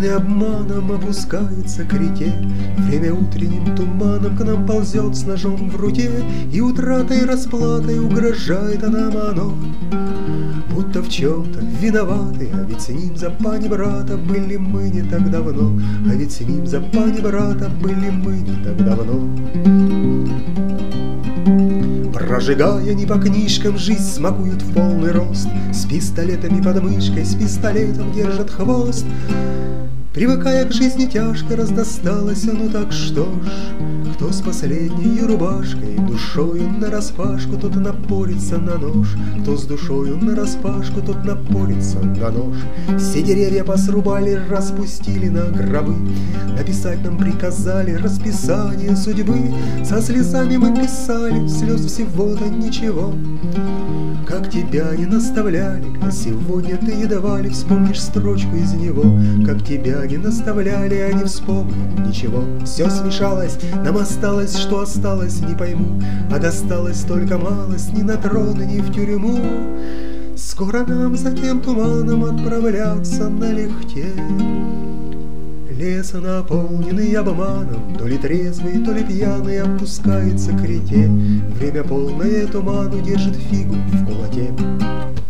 Время обманом опускается к реке, время утренним туманом к нам ползет с ножом в руке, и утратой расплатой угрожает нам оно. Будто в чем-то виноваты, а ведь с ним за пани-брата были мы не так давно, а ведь с ним за пани-брата были мы не так давно. Прожигая не по книжкам, жизнь смакуют в полный рост, с пистолетами под мышкой, с пистолетом держат хвост. Привыкая к жизни тяжко, раздосталось, ну так что ж, кто с последней рубашкой, душою нараспашку, тот напорится на нож, кто с душою нараспашку, тот напорится на нож. Все деревья посрубали, распустили на гробы, написать нам приказали расписание судьбы. Со слезами мы писали, слез всего-то ничего. Как тебя не наставляли, а сегодня ты едва ли вспомнишь строчку из него. Как тебя не наставляли, а не вспомнил ничего. Все смешалось, нам осталось, что осталось, не пойму. А досталось только малость, ни на трон, ни в тюрьму. Скоро нам за тем туманом отправляться налегке. Лес, наполненный обманом, то ли трезвый, то ли пьяный, опускается к реке. Время полное туману держит фигу в кулаке.